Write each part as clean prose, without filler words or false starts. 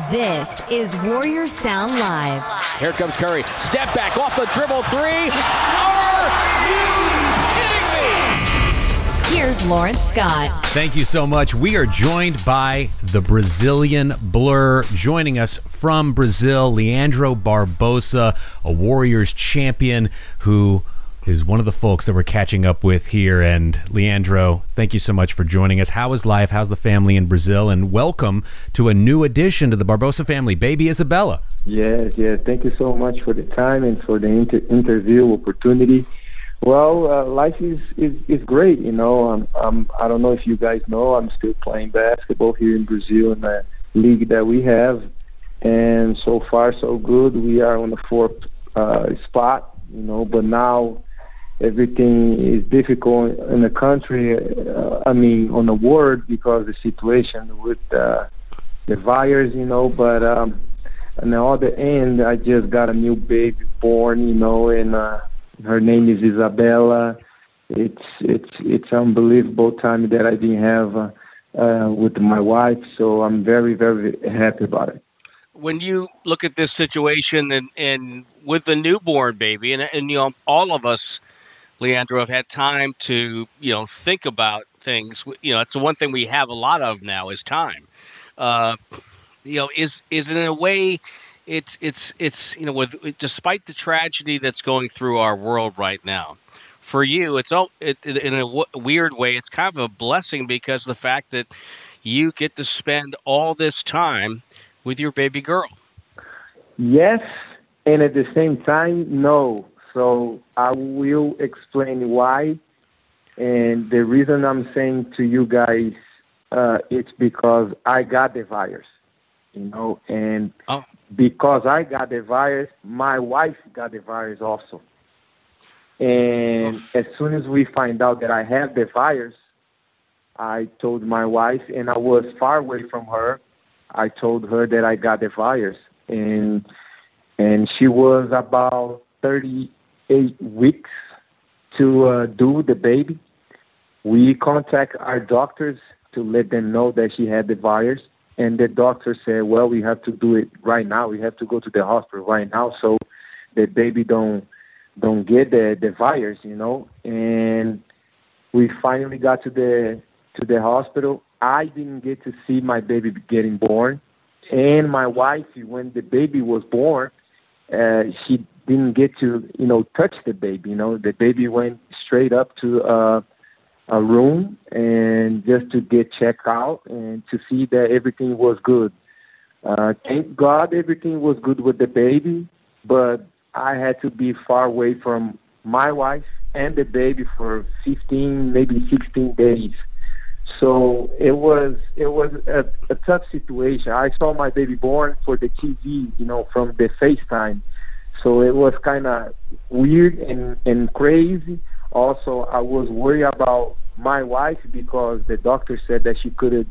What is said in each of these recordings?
This is Warrior Sound Live. Here comes Curry. Step back off the dribble three. Are you kidding me? Here's Lawrence Scott. Thank you so much. We are joined by the Brazilian Blur. Joining us from Brazil, Leandro Barbosa, a Warriors champion who is one of the folks that we're catching up with here. And Leandro, thank you so much for joining us. How is life? How's the family in Brazil? And welcome to a new addition to the Barbosa family, baby Isabella. Yes. Thank you so much for the time and for the interview opportunity. Well, life is great. You know, I don't know if you guys know, I'm still playing basketball here in Brazil in the league that we have. And so far, so good. We are on the fourth spot, you know, but now everything is difficult in the country, on the world, because the situation with the virus, you know, but on the other end, I just got a new baby born, you know, and her name is Isabella. It's unbelievable time that I didn't have with my wife, so I'm very, very happy about it. When you look at this situation and with the newborn baby, and you know, all of us, Leandro, have had time to, you know, think about things. You know, it's the one thing we have a lot of now is time. You know, is in a way, it's you know, despite the tragedy that's going through our world right now, for you, in a weird way, it's kind of a blessing because of the fact that you get to spend all this time with your baby girl. Yes, and at the same time, no. So I will explain why. And the reason I'm saying to you guys, it's because I got the virus, you know, and because I got the virus, my wife got the virus also. And as soon as we find out that I have the virus, I told my wife, and I was far away from her, I told her that I got the virus. And she was about 38 weeks to do the baby. We contact our doctors to let them know that she had the virus, and the doctor said, well, we have to do it right now. We have to go to the hospital right now so the baby don't get the virus, you know. And we finally got to the hospital. I didn't get to see my baby getting born, and my wife, when the baby was born, she didn't get to, you know, touch the baby. You know, the baby went straight up to a room and just to get checked out and to see that everything was good. Thank God everything was good with the baby, but I had to be far away from my wife and the baby for 15, maybe 16 days. So it was a tough situation. I saw my baby born for the TV, you know, from the FaceTime. So it was kind of weird and crazy. Also, I was worried about my wife because the doctor said that she could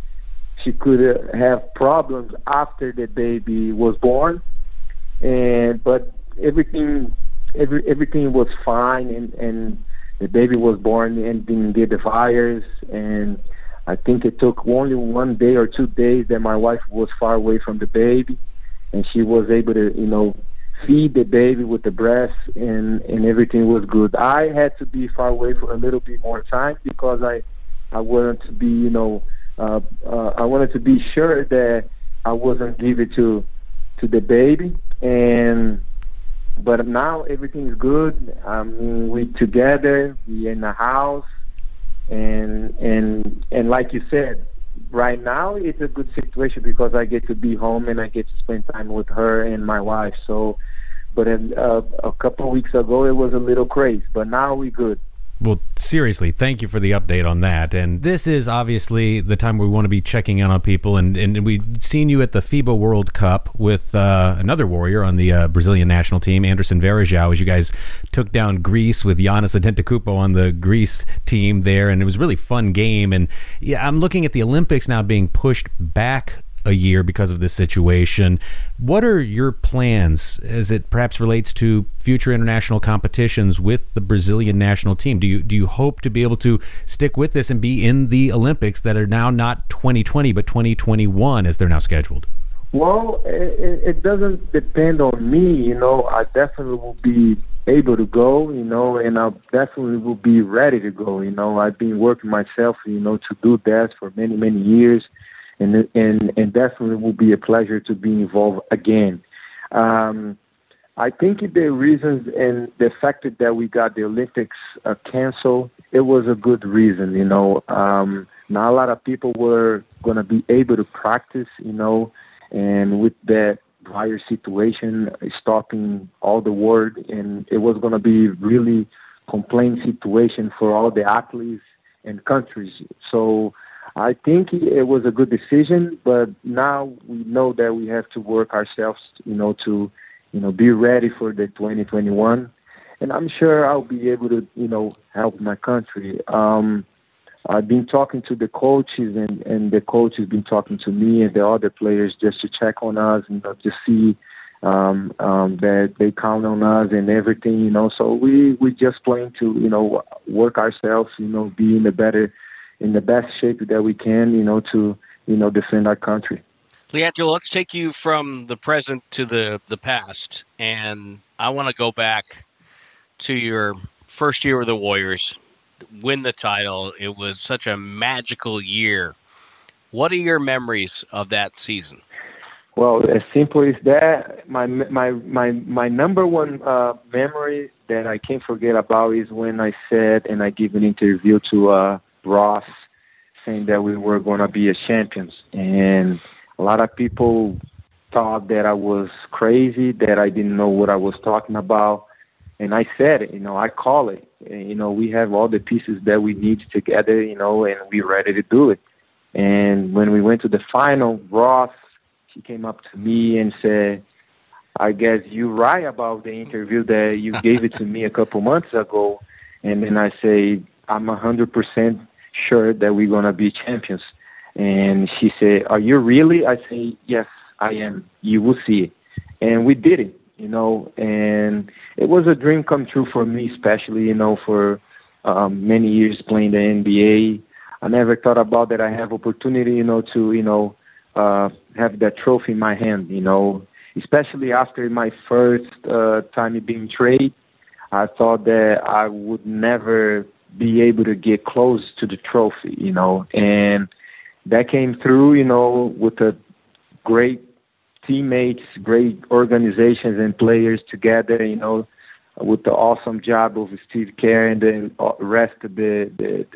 have problems after the baby was born. But everything was fine, and the baby was born and didn't get the virus. And I think it took only 1 day or 2 days that my wife was far away from the baby, and she was able to, you know, feed the baby with the breast, and everything was good. I had to be far away for a little bit more time because I wanted to be, you know, I wanted to be sure that I wasn't giving to the baby. But now everything is good. I mean, we together, we in the house, and like you said, right now it's a good situation because I get to be home and I get to spend time with her and my wife. So, but a couple of weeks ago it was a little crazy, but now we're good. Well, seriously, thank you for the update on that. And this is obviously the time we want to be checking in on people. And we've seen you at the FIBA World Cup with another Warrior on the Brazilian national team, Anderson Varejão, as you guys took down Greece with Giannis Antetokounmpo on the Greece team there. And it was a really fun game. And yeah, I'm looking at the Olympics now being pushed back a year because of this situation. What are your plans as it perhaps relates to future international competitions with the Brazilian national team? Do you hope to be able to stick with this and be in the Olympics that are now not 2020 but 2021 as they're now scheduled? Well, it doesn't depend on me, I definitely will be able to go, and I definitely will be ready to go, I've been working myself, to do that for many, many years, and definitely will be a pleasure to be involved again. I think the reasons and the fact that we got the Olympics canceled, it was a good reason, Not a lot of people were going to be able to practice, and with that virus situation stopping all the work, and it was going to be really complaint situation for all the athletes and countries. So I think it was a good decision, but now we know that we have to work ourselves, to, be ready for the 2021. And I'm sure I'll be able to, help my country. I've been talking to the coaches, and the coach has been talking to me and the other players just to check on us, to see that they count on us and everything, So we just plan to, work ourselves, be in the best shape that we can, to, defend our country. Leandro, let's take you from the present to the past, and I want to go back to your first year with the Warriors, win the title. It was such a magical year. What are your memories of that season? Well, as simple as that, my number one memory that I can't forget about is when I said, and I gave an interview to Ross, saying that we were going to be champions. And a lot of people thought that I was crazy, that I didn't know what I was talking about. And I said it, I call it. We have all the pieces that we need together, and we're ready to do it. And when we went to the final, Ross, she came up to me and said, I guess you're right about the interview that you gave it to me a couple months ago. And then I say, I'm 100% sure that we're going to be champions. And she said, are you really? I say, yes, I am. You will see it. And we did it. And it was a dream come true for me, especially, for many years playing the NBA. I never thought about that I have opportunity, to, have that trophy in my hand, especially after my first time being traded. I thought that I would never be able to get close to the trophy, and that came through, with a great teammates, great organizations and players together, with the awesome job of Steve Kerr and the rest of the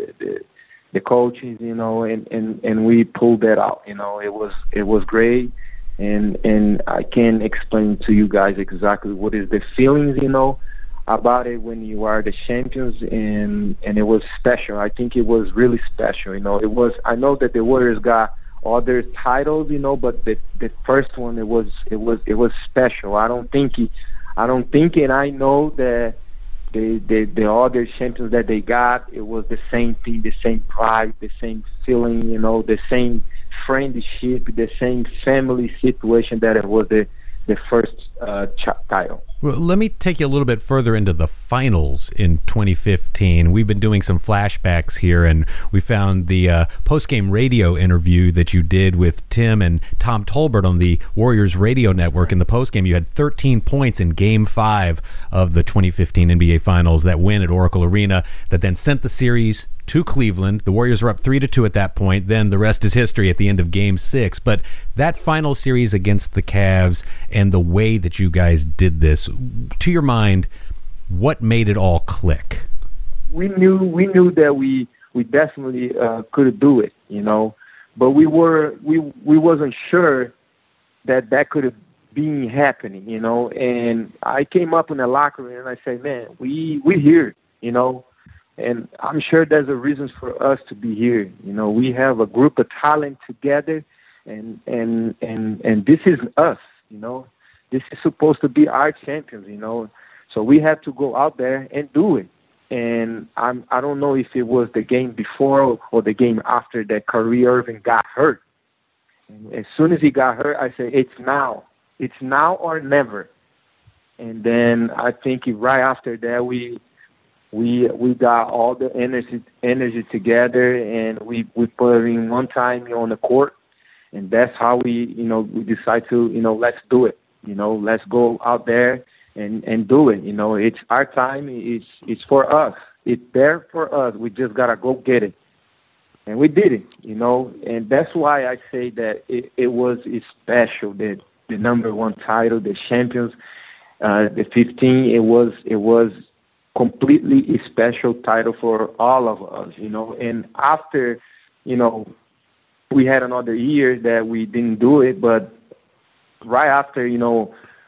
coaches, and we pulled that out. It was great, and I can't explain to you guys exactly what is the feelings, about it when you are the champions, and it was special. I think it was really special. It was. I know that the Warriors got other titles, but the first one it was special. I don't think, and I know that the other champions that they got, it was the same thing, the same pride, the same feeling, the same friendship, the same family situation that it was the first title. Well, let me take you a little bit further into the finals in 2015. We've been doing some flashbacks here, and we found the post-game radio interview that you did with Tim and Tom Tolbert on the Warriors radio network. In the post-game, you had 13 points in Game 5 of the 2015 NBA Finals, that win at Oracle Arena that then sent the series to Cleveland. The Warriors were up 3-2 at that point. Then the rest is history at the end of Game 6. But that final series against the Cavs and the way that you guys did this, to your mind, what made it all click? We knew that we definitely could do it, but we wasn't sure that could have been happening, And I came up in the locker room and I said, man, we here, And I'm sure there's a reason for us to be here. We have a group of talent together, and this is us. This is supposed to be our champions. So we have to go out there and do it. And I don't know if it was the game before or the game after that Kyrie Irving got hurt. And as soon as he got hurt, I said, it's now or never. And then I think right after that we got all the energy together, and we put in one time on the court, And that's how we decide to, let's do it. Let's go out there and do it. It's our time. It's for us. It's there for us. We just got to go get it. And we did it, and that's why I say that it was special, the number one title, the champions, the 15, it was completely a special title for all of us, and after, we had another year that we didn't do it, but right after, a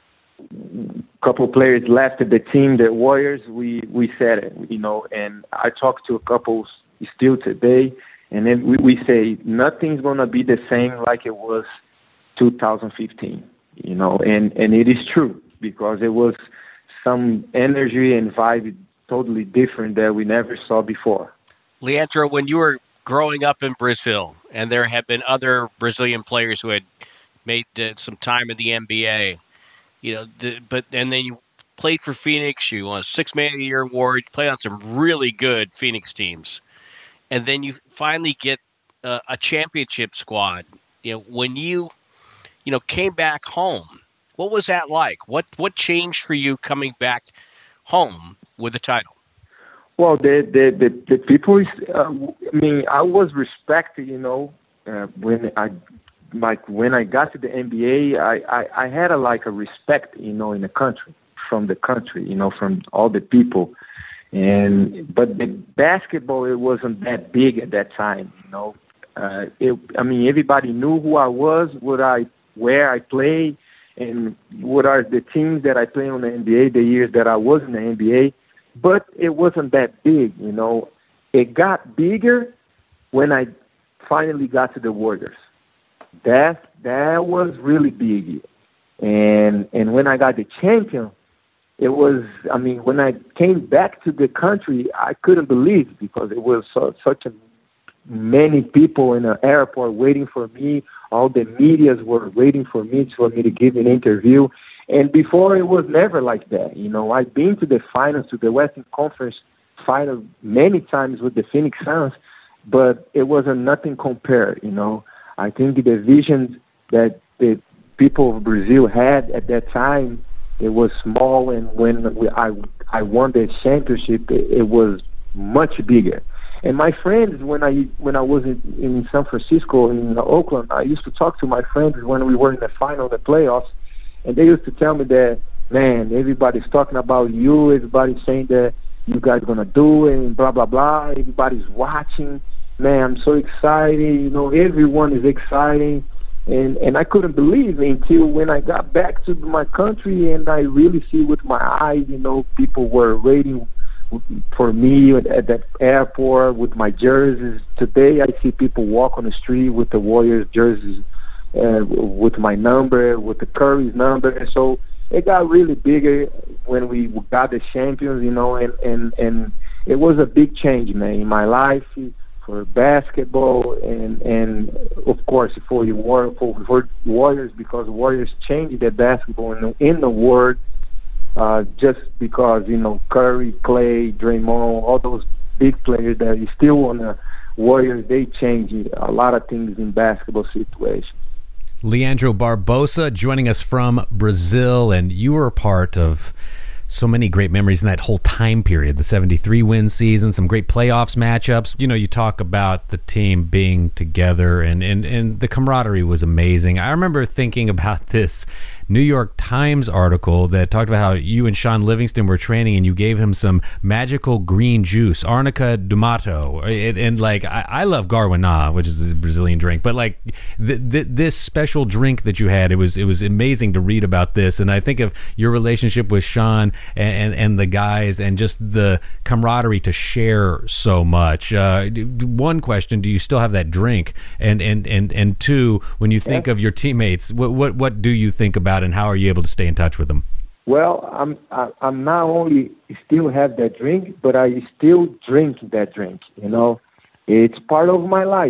couple players left the team, the Warriors, we said it, and I talked to a couple still today. And then we say nothing's going to be the same like it was 2015, and it is true because it was some energy and vibe totally different that we never saw before. Leandro, when you were growing up in Brazil, and there have been other Brazilian players who had made some time in the NBA, and then you played for Phoenix, you won a 6th Man of the Year award, you played on some really good Phoenix teams. And then you finally get a championship squad. When you came back home, what was that like? What changed for you coming back home with the title? Well, the people. I was respected. When I got to the NBA, I had a respect. In the country, from the country. From all the people. But the basketball, it wasn't that big at that time, everybody knew who I was, where I play, and what are the teams that I play on the NBA, the years that I was in the NBA. But it wasn't that big, It got bigger when I finally got to the Warriors. That was really big. And when I got the champion, it was, when I came back to the country, I couldn't believe it because it was such many people in the airport waiting for me. All the medias were waiting for me to give an interview. And before, it was never like that. I've been to the finals, to the Western Conference final many times with the Phoenix Suns, but it wasn't nothing compared, I think the vision that the people of Brazil had at that time, it was small, and when I won the championship, it was much bigger. And my friends, when I was in San Francisco, in Oakland, I used to talk to my friends when we were in the final, the playoffs, and they used to tell me that, man, everybody's talking about you, everybody's saying that you guys are going to do it, and blah, blah, blah, everybody's watching. Man, I'm so excited, everyone is excited. And I couldn't believe it until when I got back to my country and I really see with my eyes, people were waiting for me at that airport with my jerseys. Today I see people walk on the street with the Warriors jerseys, with my number, with the Curry's number. So it got really bigger when we got the champions, and it was a big change, man, in my life. For basketball and of course for Warriors, because Warriors changed their basketball in the world, just because Curry, Clay, Draymond, all those big players that are still on the Warriors, they changed a lot of things in basketball situations. Leandro Barbosa joining us from Brazil, and you were a part of so many great memories in that whole time period, the 73 win season, some great playoffs matchups. You talk about the team being together and the camaraderie was amazing. I remember thinking about this New York Times article that talked about how you and Sean Livingston were training and you gave him some magical green juice, Arnica do Mato. I love Guaraná, which is a Brazilian drink, but this special drink that you had, it was amazing to read about this. And I think of your relationship with Sean and the guys and just the camaraderie to share so much. One question, do you still have that drink? And two, when you think of your teammates, what do you think about and how are you able to stay in touch with them? Well, I'm not only still have that drink, but I still drink that drink. It's part of my life.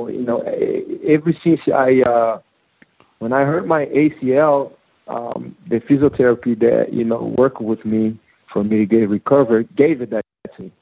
Ever since when I hurt my ACL, the physiotherapy that worked with me for me to get recovered gave it that to me.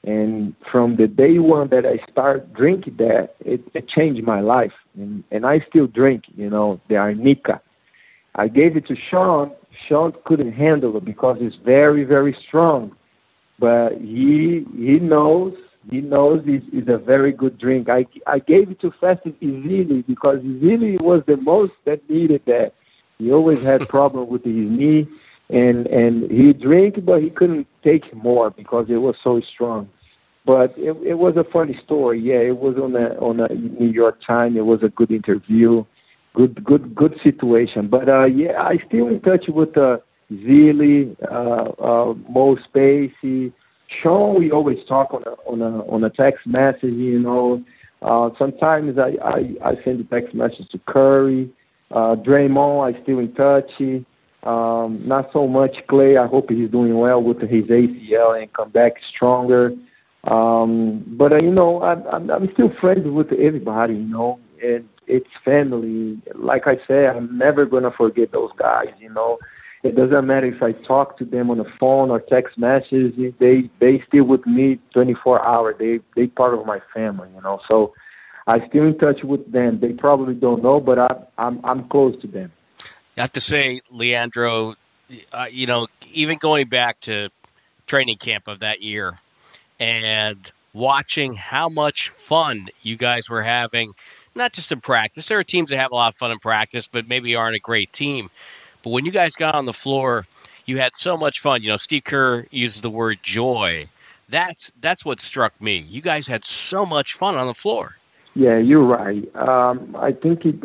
And from the day one that I started drinking that, it changed my life. And I still drink, the Arnica. I gave it to Sean. Sean couldn't handle it because it's very, very strong. But he knows it's a very good drink. I gave it to Festive Ezeli because Ezeli was the most that needed that. He always had problem with his knee, and he drank, but he couldn't take more because it was so strong. But it was a funny story. Yeah, it was on a New York Times. It was a good interview, good situation. But yeah, I still in touch with Ezeli, Mo Spacey, Sean. We always talk on a text message. Sometimes I send a text message to Curry, Draymond. I still in touch. Not so much Clay. I hope he's doing well with his ACL and come back stronger. But I'm still friends with everybody, and it's family. Like I said, I'm never gonna forget those guys. It doesn't matter if I talk to them on the phone or text messages. They still with me 24 hours. They part of my family, So I still in touch with them. They probably don't know, but I'm close to them. I have to say, Leandro, even going back to training camp of that year and watching how much fun you guys were having, not just in practice. There are teams that have a lot of fun in practice, but maybe aren't a great team. But when you guys got on the floor, you had so much fun. Steve Kerr uses the word joy. That's what struck me. You guys had so much fun on the floor. Yeah, you're right. I think it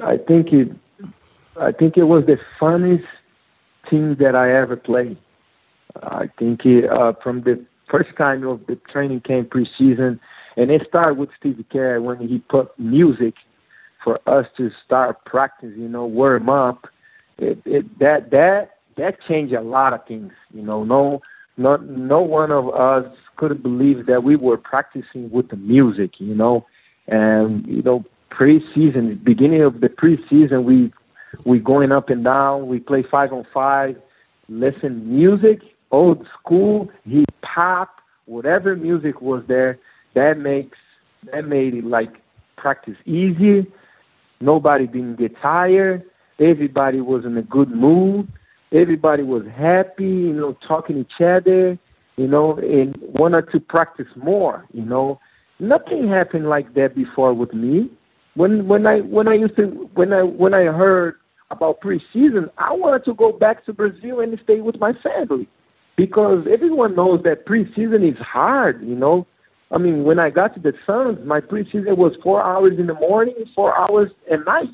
was the funnest team that I ever played. I think from the first time of the training camp preseason, and it started with Steve Kerr when he put music for us to start practicing, warm up. That changed a lot of things. No one of us could believe that we were practicing with the music. And preseason, beginning of the preseason, we going up and down. We play 5-on-5, listen music, old school, hip hop, whatever music was there. That made it like practice easy. Nobody didn't get tired. Everybody was in a good mood. Everybody was happy, talking to each other, and wanted to practice more. Nothing happened like that before with me. When I heard about preseason, I wanted to go back to Brazil and stay with my family because everyone knows that preseason is hard. I mean, when I got to the Suns, my preseason was 4 hours in the morning, 4 hours at night.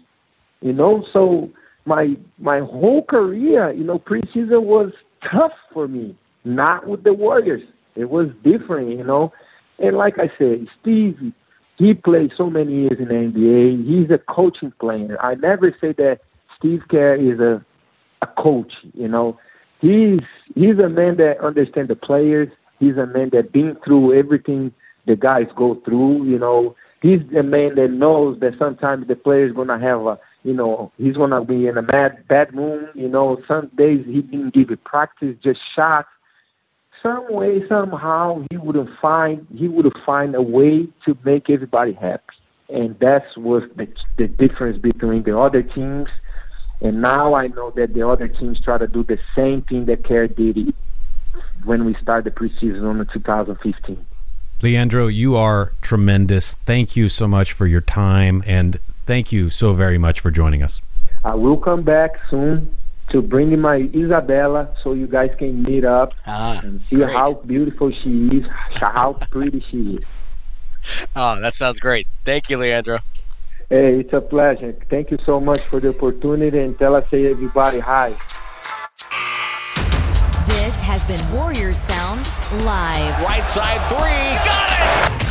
So my whole career, preseason was tough for me. Not with the Warriors. It was different, And like I said, Steve, he played so many years in the NBA. He's a coaching player. I never say that Steve Kerr is a coach, He's a man that understands the players. He's a man that been through everything the guys go through, He's a man that knows that sometimes the player is going to have he's going to be in a bad mood. Some days he didn't give it practice, just shots. Some way, somehow, he would find a way to make everybody happy. And that was the difference between the other teams. And now I know that the other teams try to do the same thing that Kerr did when we started the preseason on 2015. Leandro, you are tremendous. Thank you so much for your time, and thank you so very much for joining us. I will come back soon to bring my Isabella so you guys can meet up and see great. How beautiful she is, how pretty she is. Oh, that sounds great. Thank you, Leandro. Hey, it's a pleasure. Thank you so much for the opportunity, and tell us, everybody, hi. This has been Warriors Sound Live. Right side three. Got it!